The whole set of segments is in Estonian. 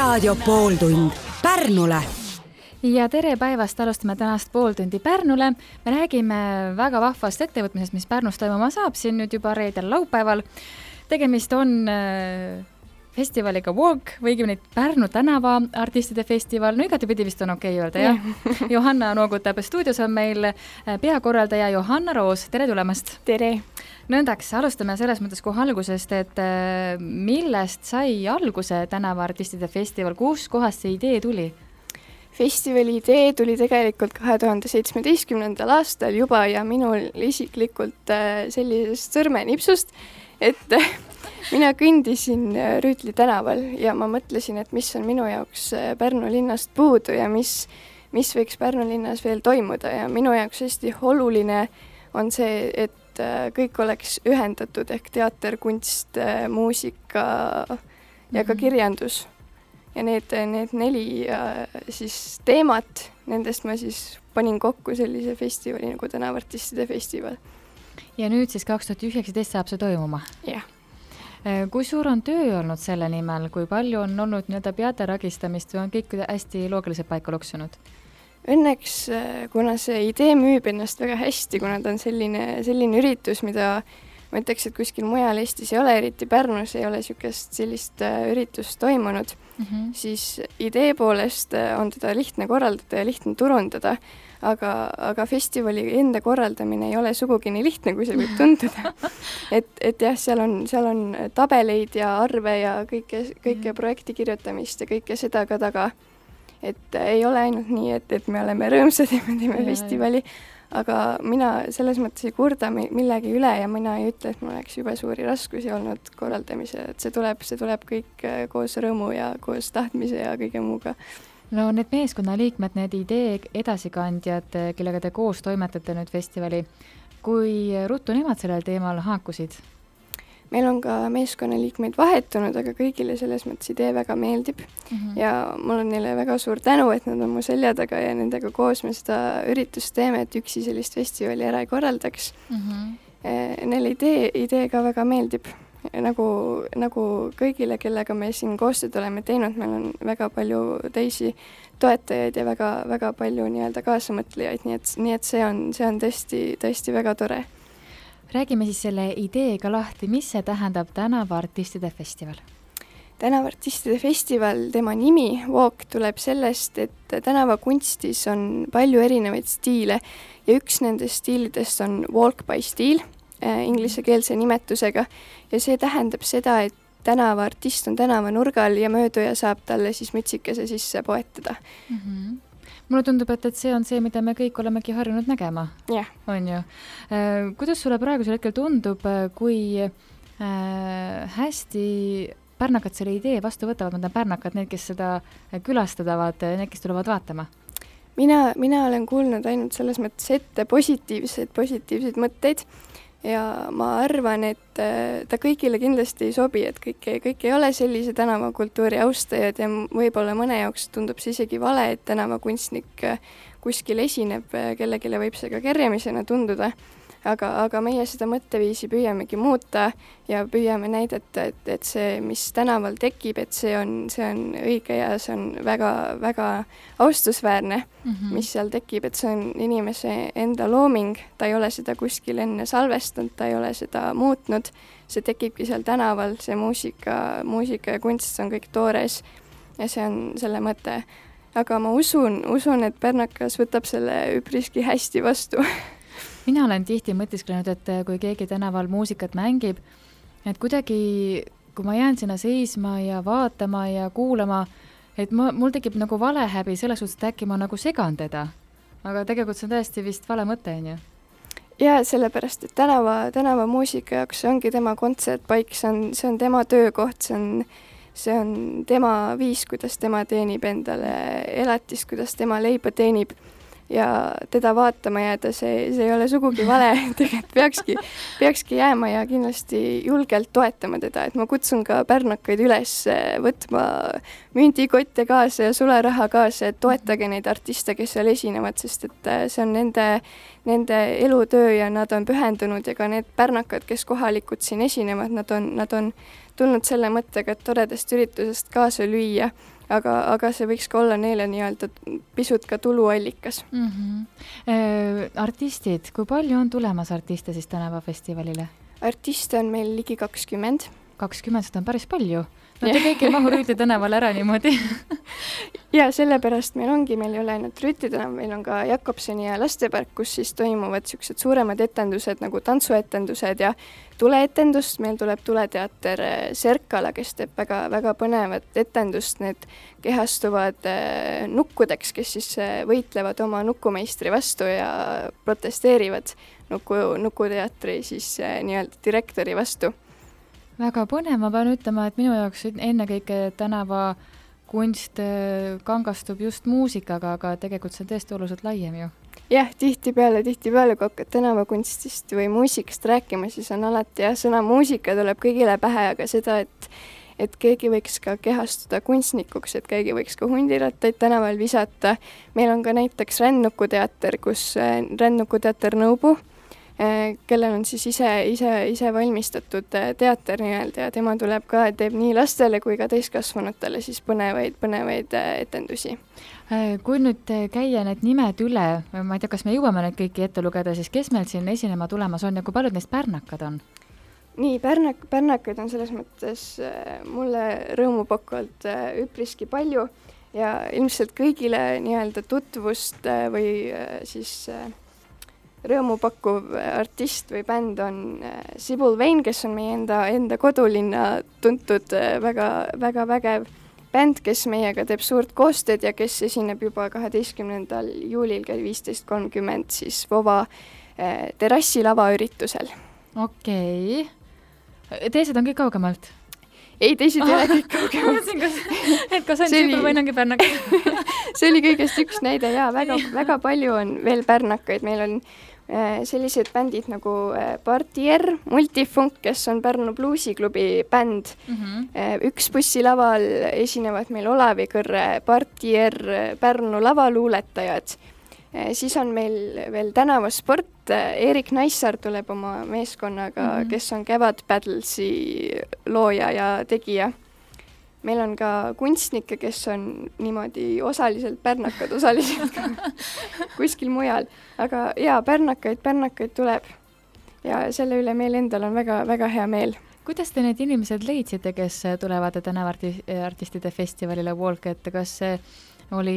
Raadio pooltund Pärnule. Ja tere päevast, alustame tänast pooltundi Pärnule. Me räägime väga vahvast ettevõtmisest, mis Pärnus toimuma saab siin nüüd juba reedel laupäeval. Tegemist on festivaliga Walk või õigemini Pärnu tänava artistide festival. No igatepidi vist on okei öelda, jah? Johanna noogutab, stuudios on meil peakorraldaja Johanna Roos. Tere tulemast! Tere! Nõndaks, alustame selles mõttes kohe algusest, et millest sai alguse tänava artistide festival? Kus kohast see idee tuli? Festivali idee tuli tegelikult 2017. aastal juba ja minul isiklikult sellisest sõrmenipsust, et mina kõndisin Rüütli tänaval ja ma mõtlesin, et mis on minu jaoks Pärnu linnast puudu ja mis võiks Pärnu linnas veel toimuda ja minu jaoks hästi oluline on see, et kõik oleks ühendatud ehk teater, kunst, muusika ja ka kirjandus. Ja need 4 siis teemat, nendest ma siis panin kokku sellise festivali nagu tänavartistide festival. Ja nüüd siis 2019 saab see toimuma? Jah. Kui suur on töö olnud selle nimel? Kui palju on olnud peade ragistamist või on kõik hästi loogiliselt paika loksunud? Õnneks, kuna see idee müüb ennast väga hästi, kuna ta on selline üritus, mida ma ütleks, et kuskil mujal Eestis ei ole, eriti Pärnus ei ole sellist üritust toimunud, siis idee poolest on teda lihtne korraldada ja lihtne turundada, aga festivali enda korraldamine ei ole sugugi nii lihtne, kui see võib tunduda. Et jah, seal on tabeleid ja arve ja kõike projekti kirjutamist ja kõike seda ka taga. Et ei ole ainult nii, et me oleme rõõmsad ja me teeme festivali, aga mina selles mõttes ei kurda millegi üle ja mina ei ütle, et mul oleks juba suuri raskusi olnud korraldamise, et see tuleb kõik koos rõõmu ja koos tahtmise ja kõige muuga. No need meeskonnaliikmed, need idee edasikandjad, kellega te koos toimetate nüüd festivali, kui ruttu nemad sellel teemal haakusid? Meil on ka meeskonnaliikmeid vahetunud, aga kõigile selles mõttes idee väga meeldib ja mul on neile väga suur tänu, et nad on mu selja taga ja nendega koos me seda üritust teeme, et üksi sellist festivali ära ei korraldaks. Neile idee ka väga meeldib. Nagu kõigile, kellega me siin koostööd oleme teinud, meil on väga palju teisi toetajaid ja väga palju kaasamõtlejaid, nii et see on tõesti väga tore. Räägime siis selle ideega lahti, mis see tähendab tänavaartistide festival? Tänavaartistide festival, tema nimi, Walk, tuleb sellest, et tänavakunstis on palju erinevaid stiile ja üks nendest stiilidest on walk by stiil, ingliskeelse nimetusega ja see tähendab seda, et tänavaartist on tänavanurgal ja mööduja saab talle siis mütsikese sisse poetada. Mulle tundub, et see on see, mida me kõik olemegi harjunud nägema. Yeah. On ju. Kuidas sulle praegusel hetkel tundub, kui hästi pärnakad selle idee vastu võtavad, mõnda pärnakad, need, kes seda külastavad, need, kes tulevad vaatama? Mina olen kuulnud ainult selles mõttes ette positiivseid mõtteid ja ma arvan, et ta kõigile kindlasti ei sobi, et kõik ei ole sellise tänavakultuuri austajad ja võib-olla mõne jaoks tundub see isegi vale, et tänavakunstnik kuskil esineb, kellegile võib see ka kerjamisena tunduda, aga meie seda mõtteviisi püüamegi muuta ja püüame näidata, et see, mis tänaval tekib, et see on õige ja see on väga austusväärne, mis seal tekib, et see on inimese enda looming, ta ei ole seda kuskil enne salvestanud, ta ei ole seda muutnud, see tekibki seal tänaval, see muusika ja kunst on kõik toores ja see on selle mõte. Aga ma usun, et pärnakas võtab selle üpriski hästi vastu. Mina olen tihti mõtisklenud, et kui keegi tänaval muusikat mängib, et kuidagi, kui ma jään sinna seisma ja vaatama ja kuulama, et mul tekib nagu valehäbi selles suhtes, et äkki ma nagu segan teda. Aga tegelikult see on täiesti vist vale mõte, on ju? Ja sellepärast, et tänava muusika jaoks see ongi tema kontsertpaik, see on tema töökoht, see on tema viis, kuidas tema teenib endale elatist, kuidas tema leiba teenib. Ja teda vaatama jääda, see ei ole sugugi vale, tegelikult peakski jääma ja kindlasti julgelt toetama teda, et ma kutsun ka pärnakaid üles võtma mündikotte kaasa ja sularaha kaasa, et toetage neid artiste, kes seal esinevad, sest et see on nende elutöö ja nad on pühendunud ja ka need pärnakad, kes kohalikud siin esinevad, nad on tulnud selle mõttega, et toredast üritusest kaasa lüüa, aga see võiks ka olla neile nii-öelda pisut ka tuluallikas. Artistid, kui palju on tulemas artiste siis tänavafestivalile? Artiste on meil ligi 20. 20, seda on päris palju. No te kõik ei mahu Rüütli tänaval ära niimoodi. Ja sellepärast meil ei ole ainult Rüütli tänav, meil on ka Jakobsoni ja Lastepark, kus siis toimuvad sellised suuremad etendused nagu tantsuetendused ja tuleetendust. Meil tuleb tuleteater Serkala, kes teeb väga põnevat etendust. Need kehastuvad nukkudeks, kes siis võitlevad oma nukumeistri vastu ja protesteerivad nukuteatri siis nii-öelda direktori vastu. Väga põnev, ma pean ütlema, et minu jaoks ennekõike tänava kunst kangastub just muusikaga, aga tegelikult see on tõesti oluliselt laiem ju. Jah, tihtipeale, kui hakkad tänavakunstist või muusikast rääkima, siis on alati sõna muusika tuleb kõigile pähe, aga seda, et keegi võiks ka kehastuda kunstnikuks, et keegi võiks ka hundirattaid tänaval visata. Meil on ka näiteks Rändnukuteater, kus Rändnukuteater Nõubu, kellel on siis ise valmistatud teater nii-öelda ja tema tuleb ka, teeb nii lastele kui ka täiskasvanutele siis põnevaid etendusi. Kui nüüd käia need nimed üle, ma ei tea, kas me jõuame need kõiki ette lugeda, siis kes meil siin esinema tulemas on ja kui paljud neist pärnakad on? Nii, pärnakaid on selles mõttes mulle rõõmupakkuvalt üpriski palju ja ilmselt kõigile nii-öelda tutvust või siis rõõmupakkuv artist või bänd on Sibul Vein, kes on meie enda kodulinna tuntud väga vägev bänd, kes meiega teeb suurt koostööd ja kes esineb juba 12. juulil kell 15.30 siis Vova terrassi lavaüritusel. Okei. Teised on kõik kaugemalt? Ei, teised ei ole kõik kaugemalt. Kas on Sibul Vein ongi pärnakaid? See oli kõigest üks näide ja väga palju on veel pärnakaid. Meil on sellised bändid nagu Partier, Multifunk, kes on Pärnu bluusiklubi bänd. Üks bussilaval esinevad meil Olavi Kõrre, Partier, Pärnu lavaluuletajad. Siis on meil veel tänavasport, Erik Naissar tuleb oma meeskonnaga, kes on Kevad Battlesi looja ja tegija. Meil on ka kunstnikke, kes on niimoodi osaliselt pärnakad, osaliselt kuskil mujal. Aga jaa, pärnakaid tuleb ja selle üle meil endal on väga hea meel. Kuidas te need inimesed leidsite, kes tulevad tänavaartistide festivalile Walk, et kas see oli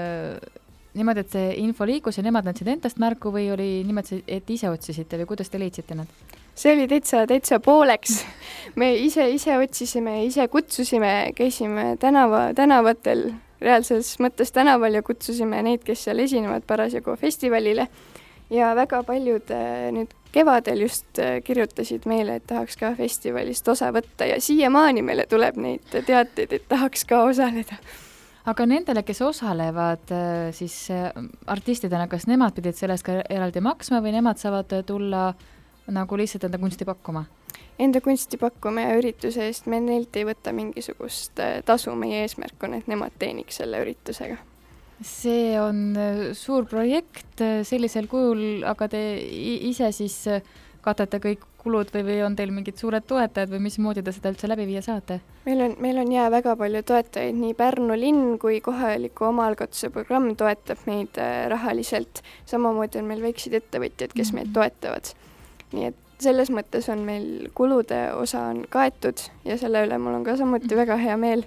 niimoodi, et see info liikus ja nemad andsid endast märku või oli niimoodi, et ise otsisite või kuidas te leidsite nad? See oli täitsa pooleks. Me ise otsisime, ise kutsusime, käisime tänavatel, reaalses mõttes tänaval ja kutsusime neid, kes seal esinevad parasjagu festivalile. Ja väga paljud nüüd kevadel just kirjutasid meile, et tahaks ka festivalist osa võtta ja siiamaani meile tuleb neid teateid, et tahaks ka osaleda. Aga nendele, kes osalevad siis artistidena, kas nemad pidid sellest ka eraldi maksma või nemad saavad tulla nagu lihtsalt enda kunsti pakkuma? Enda kunsti pakkuma ja ürituse eest me neilt ei võta mingisugust tasu. Meie eesmärk on, et nemad teeniks selle üritusega. See on suur projekt sellisel kujul, aga te ise siis katate kõik kulud või on teil mingid suured toetajad või mismoodi te seda üldse läbi viia saate? Meil on väga palju toetajaid, nii Pärnu linn kui kohaliku omaalgatuse programm toetab meid rahaliselt. Samamoodi on meil väikseid ettevõtjad, kes meid toetavad. Nii et selles mõttes on meil kulude osa on kaetud ja selle üle mul on ka samuti väga hea meel.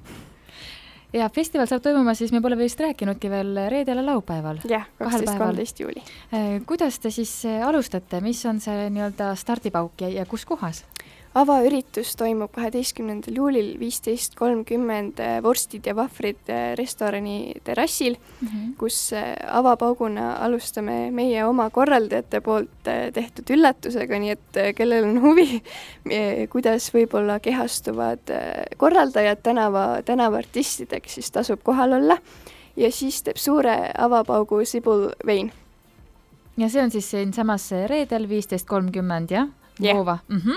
Ja festival saab toimuma, siis me pole vist rääkinudki veel reedel ja laupäeval. Jah, 12.13. juuli. Kuidas te siis alustate? Mis on see nii-öelda stardipauk ja kus kohas? Avaüritus toimub 12. juulil 15.30 vorstid ja vahvrid restorani terrassil, kus avapauguna alustame meie oma korraldajate poolt tehtud üllatusega, nii et kellel on huvi, kuidas võib-olla kehastuvad korraldajad tänavaartistideks, siis tasub kohal olla ja siis teeb suure avapaugu Sibul Vein. Ja see on siis siin samas reedel 15.30, jah? Voova.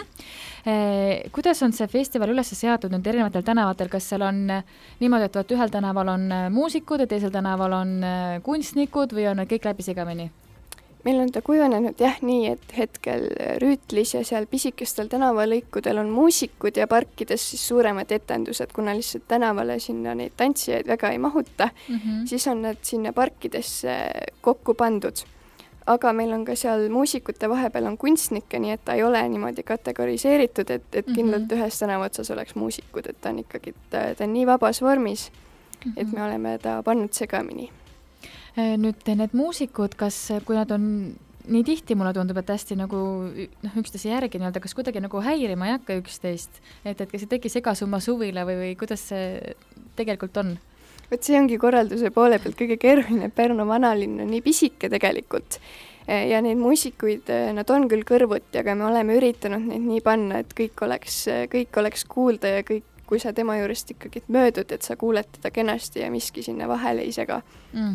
Kuidas on see festival üles seatud nüüd erinevatel tänavatel? Kas seal on niimoodi, et ühel tänaval on muusikud ja teisel tänaval on kunstnikud või on kõik läbi segamini? meil on ta kujunenud nii, et hetkel Rüütlis ja seal pisikestel tänavalõikudel on muusikud ja parkides siis suuremad etendused, kuna lihtsalt tänavale sinna neid tantsijaid väga ei mahuta, siis on nad sinna parkidesse kokku pandud. Aga meil on ka seal muusikute vahepeal on kunstnikke, nii et ta ei ole niimoodi kategoriseeritud, et kindlalt ühes tänava otsas oleks muusikud, et ta on ikkagi, ta on nii vabas vormis, et me oleme ta pannud segamini. Nüüd need muusikud, kui nad on nii tihti, mulle tundub, et hästi nagu üksteise järgi nii-öelda, kas kuidagi nagu häirima ei hakka üksteist, et kas ei teki segasumma suvile või kuidas see tegelikult on? Võt see ongi korralduse poole pealt kõige keeruline, Pärnu vanalinn on nii pisike tegelikult ja neid muusikuid, nad on küll kõrvuti, aga me oleme üritanud neid nii panna, et kõik oleks kuulda ja kõik, kui sa tema juurest ikkagi möödud, et sa kuuled teda kenasti ja miski sinna vahele ei sega.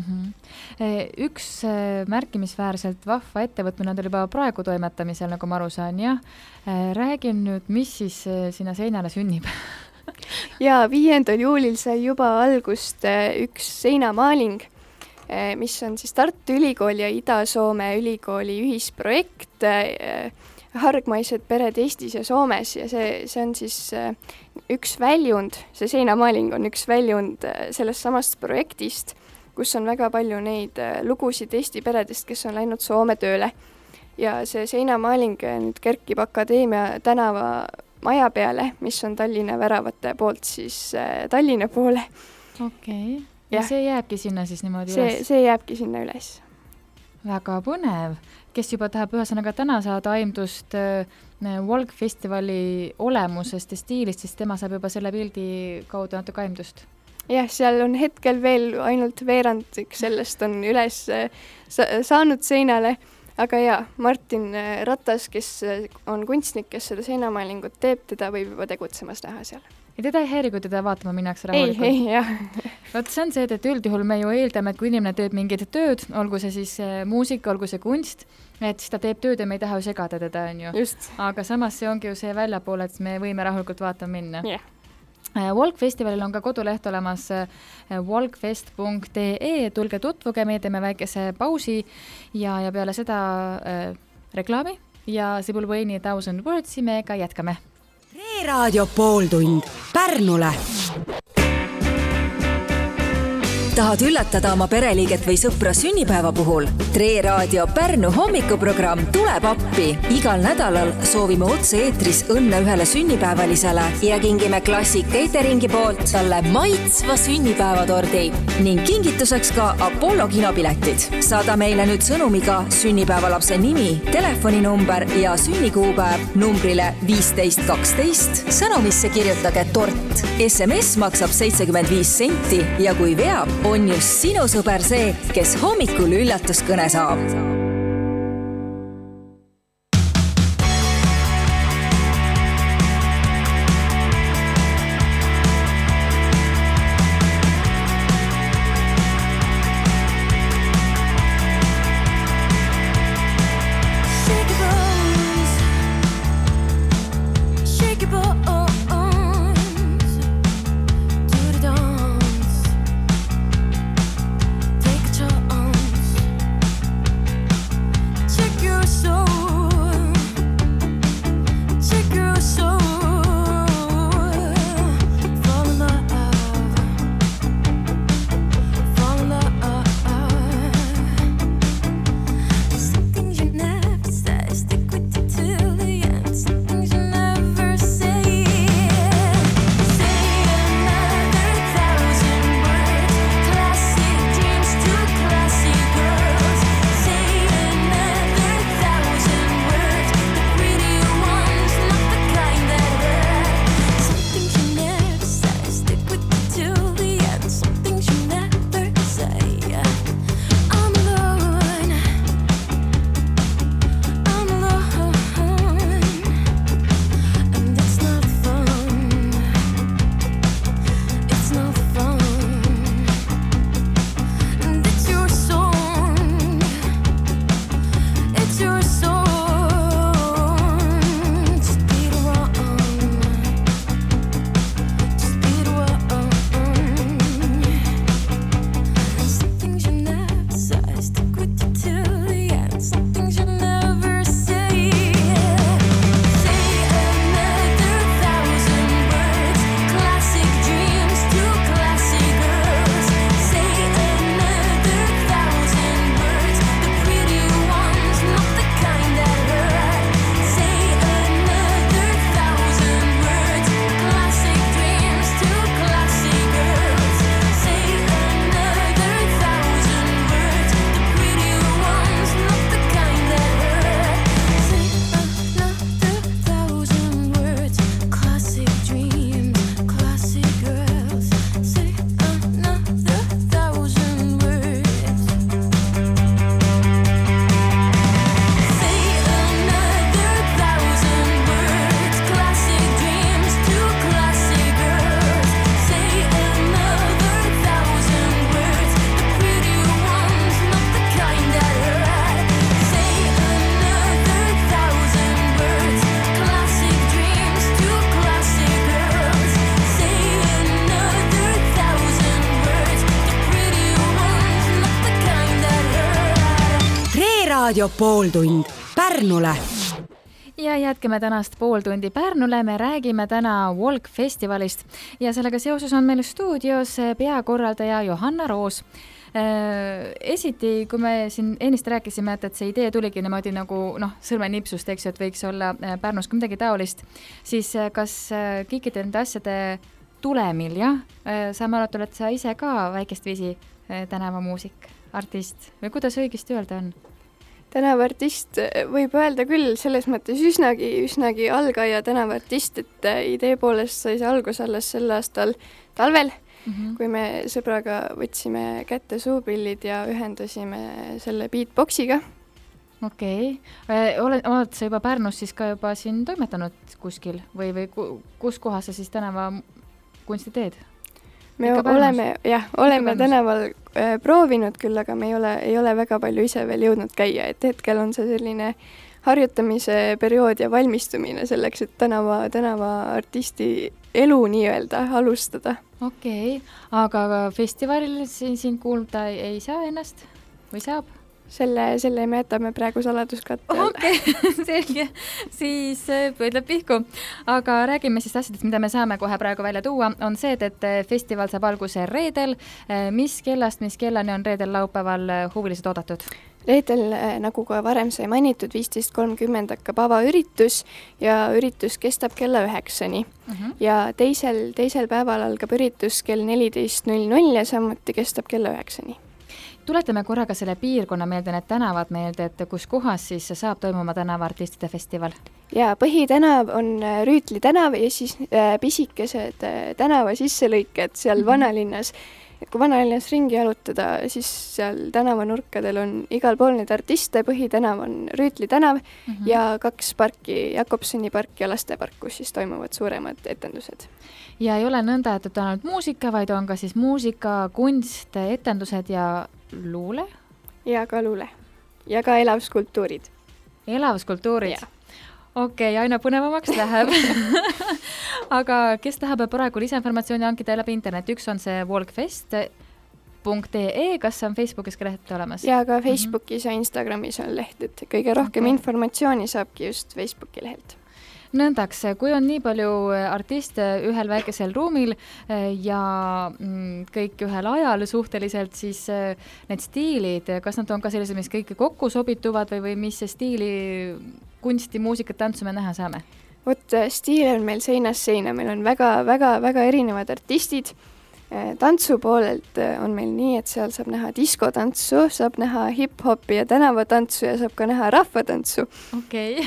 Üks märkimisväärselt vahva ettevõtmine on juba praegu toimetamisel, nagu ma aru saan, jah. Räägin nüüd, mis siis sinna seinale sünnib? Ja 5. juulil sai juba algust üks seinamaaling, mis on siis Tartu Ülikooli ja Ida-Soome ülikooli ühisprojekt hargmaised pered Eestis ja Soomes ja see on siis üks väljund, see seinamaaling on üks väljund sellest samast projektist, kus on väga palju neid lugusid Eesti peredest, kes on läinud Soome tööle. Ja see seinamaaling nüüd kerkib Akadeemia tänava maja peale, mis on Tallinna väravate poolt siis Tallinna poole. Okei. Ja see jääbki sinna siis niimoodi üles? See jääbki sinna üles. Väga põnev. Kes juba tahab ühesõnaga täna saada aimdust Walk-festivali olemusest ja stiilist, siis tema saab juba selle pildi kaudu natuke aimdust. Jah, seal on hetkel veel ainult veerandik, sellest on üles saanud seinale, aga jaa, Martin Ratas, kes on kunstnik, kes seda seinamaalingut teeb, teda võib juba tegutsemas näha seal. Ja teda ei häiri, kui teda vaatama minnakse rahulikult? Ei, jah. Vot see on see, et üldjuhul me ju eeldame, et kui inimene teeb mingid tööd, olgu see siis muusika, olgu see kunst, et siis ta teeb tööd ja me ei taha ju segada teda, on ju. Just. Aga samas see ongi ju see väljapoole, et me võime rahulikult vaatama minna. Yeah. Walk-festivalil on ka koduleht olemas walkfest.ee, tulge tutvuge, me teeme väikese pausi ja peale seda reklaami ja Sibulveini 1000 Wordsi meiega jätkame. Raadio pooltund Pärnule. Tahad üllatada oma pereliiget või sõpra sünnipäeva puhul? Tre Raadio Pärnu hommikuprogramm tuleb appi. Igal nädalal soovime otse-eetris õnne ühele sünnipäevalisele ja kingime Classic Cateringi poolt talle maitsva sünnipäevatordi ning kingituseks ka Apollo kinopiletid. Saada meile nüüd sõnumiga sünnipäevalapse nimi, telefoninumber ja sünnikuupäev numbrile 1512. Sõnumisse kirjutage tort. SMS maksab 75 senti ja kui veab, on just sinu sõber see, kes hommikul üllatuskõne saab. Raadio pooltund Pärnule. Ja jätkame tänast pooltundi Pärnule. Me räägime täna Walk festivalist ja sellega seoses on meil stuudios peakorraldaja Johanna Roos. Esiti, kui me siin ennist rääkisime, et see idee tuligi niimoodi nagu sõrmenipsust, eks ju, et võiks olla Pärnus kui midagi taolist, siis kas kõikide nende asjade tulemil, saame arvata, et sa ise ka väikest viisi tänavamuusik, artist või kuidas õigesti öelda on? Tänavaartist võib öelda küll selles mõttes üsnagi algaja tänavaartist, et idee poolest sai see algus alles sel aastal talvel, kui me sõbraga võtsime kätte suupillid ja ühendasime selle beatboxiga. Okei. Oled sa juba Pärnus siis ka juba siin toimetanud kuskil või kus kohas sa siis tänava kunsti teed? Me oleme tänaval proovinud küll, aga me ei ole väga palju ise veel jõudnud käia, et hetkel on see selline harjutamise periood ja valmistumine selleks, et tänava artisti elu nii-öelda alustada. Okei, aga festivalil siin kuulda ei saa ennast või saab? Selle me jätame praegu saladuskatte alla. Okei, selge. Siis pöödleb pihku. Aga räägime siis asjadest, mida me saame kohe praegu välja tuua. On see, et festival saab alguse reedel. Mis kellast, mis kellani on reedel laupäeval huvilised oodatud? Reedel, nagu ka varem sai mainitud, 15.30 hakkab avaüritus ja üritus kestab kella 9-ni. Ja teisel päeval algab üritus kell 14.00 ja samuti kestab kella 9-ni. Tuletame korraga selle piirkonna meelde, need tänavad meelde, et kus kohas siis saab toimuma tänavaartistide festival? Ja põhitänav on Rüütli tänav ja siis pisikesed tänava sisselõiked seal vanalinnas. Kui vanalinnas ringi jalutada, siis seal tänavanurkadel on igal pool neid artiste, põhitänav on Rüütli tänav ja 2 parki, Jakobsoni park ja lastepark, kus siis toimuvad suuremad etendused. Ja ei ole nõnda, et on ainult muusika, vaid on ka siis muusika, kunst, etendused ja luule? Ja ka luule. Ja ka elavskulptuurid. Elavskulptuurid? Okei, aina põnevamaks läheb. Aga kes tahab praegu lisainformatsiooni hankida läbi internet? Üks on see walkfest.ee, kas on Facebookis ka leht olemas? Ja ka Facebookis ja Instagramis on leht, et kõige rohkem informatsiooni saabki just Facebooki lehelt. Nõndaks, kui on nii palju artiste ühel väikesel ruumil ja kõik ühel ajal suhteliselt, siis need stiilid, kas nad on ka sellised, mis kõike kokku sobituvad või mis stiili kunsti, muusikat, tantsu me näha saame? Stiil on meil seinast seina, meil on väga erinevad artistid. Tantsu poolelt on meil nii, et seal saab näha diskotantsu, saab näha hip-hopi ja tänavatantsu ja saab ka näha rahvatantsu. Okei.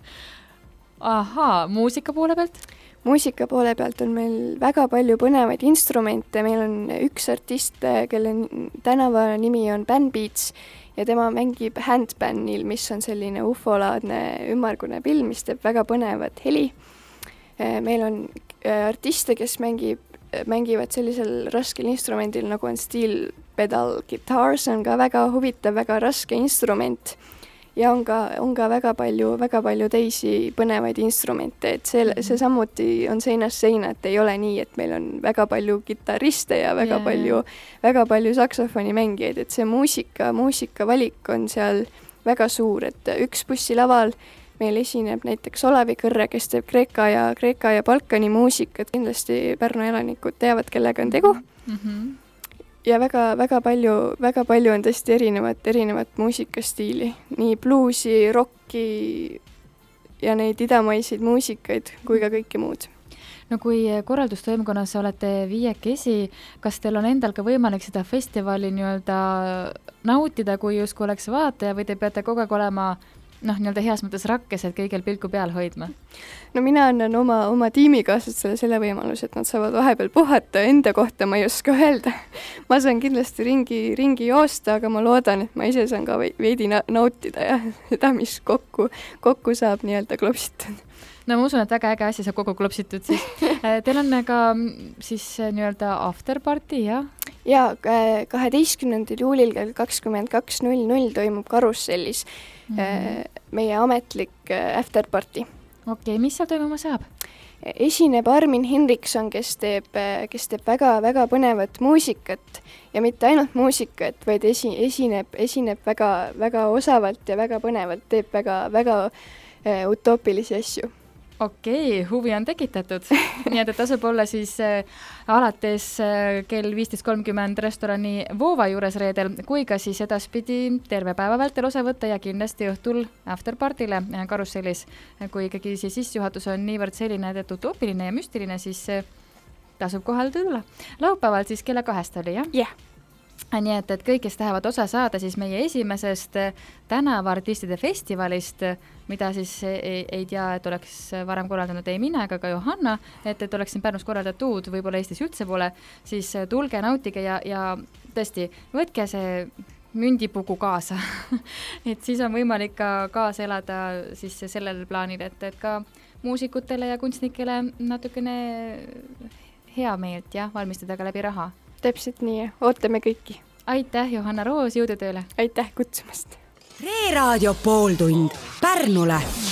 Ahaa, muusika poole pealt? Muusika poole pealt on meil väga palju põnevaid instrumente. Meil on üks artist, kelle tänava nimi on Ban Beats ja tema mängib handpanil, mis on selline ufolaadne ümmargune pill, mis teeb väga põnevat heli. Meil on artiste, kes mängivad sellisel raskel instrumendil, nagu on steel pedal guitar, see on ka väga huvitav, väga raske instrument. Ja on ka väga palju teisi põnevaid instrumente, et see samuti on seinast seina, et ei ole nii, et meil on väga palju kitarriste ja väga palju saksofoni mängijaid, et see muusika valik on seal väga suur, et üks bussilaval meil esineb näiteks Olavi Kõrre, kes teeb Kreeka ja Balkani muusikat, kindlasti Pärnu elanikud teavad, kellega on tegu. Ja väga palju on tõesti erinevat muusikastiili, nii bluusi, rocki ja neid idamaiseid muusikaid kui ka kõike muud. No kui korraldustoimkonnas olete 5, kas teil on endal ka võimalik seda festivali nii-öelda nautida, kui justkui oleks vaataja või te peate kogu aeg olema nii-öelda heas mõttes rakkes, et kõigil pilku peal hoidma? No mina annan oma tiimikaaslastele selle võimaluse, et nad saavad vahepeal puhata, enda kohta ma ei oska öelda. Ma saan kindlasti ringi joosta, aga ma loodan, et ma ise saan ka veidi nautida ja seda, mis kokku saab nii-öelda klopsitud. No ma usun, et väga äge asi saab kokku klopsitud siis. Teil on ka siis nii-öelda afterparty, jah? Ja 12. juulil kell 22.00 toimub Karussellis meie ametlik afterparty. Okei, mis seal toimuma saab? esineb Armin Hinrichson, kes teeb väga-väga põnevat muusikat ja mitte ainult muusikat, vaid esineb väga osavalt ja väga põnevalt, teeb väga utoopilisi asju. Okei, huvi on tekitatud. Nii et tasub olla siis alates kell 15.30 restorani Voova juures reedel, kui ka siis edaspidi terve päeva vältel osa võtta ja kindlasti õhtul afterpartile karussellis. Kui ikkagi see sissejuhatus on niivõrd selline, et utoopiline ja müstiline, siis tasub kohal tulla. Laupäeval siis kella 2 oli, jah? Jah. Nii et kõik, kes tahavad osa saada siis meie esimesest tänavaartistide festivalist, mida siis ei tea, et oleks varem korraldanud ei mina ega ka Johanna, et oleks siin Pärnus korraldatud, võib-olla Eestis üldse pole, siis tulge, nautige ja tõesti, võtke see mündipugu kaasa. Et siis on võimalik ka kaasa elada siis sellel plaanil, et ka muusikutele ja kunstnikele natukene hea meelt ja valmistada ka läbi raha. Täpselt nii, ootame kõiki. Aitäh, Johanna Roos, jõudu tööle! Aitäh kutsumast! Reeraadio pooltund Pärnule.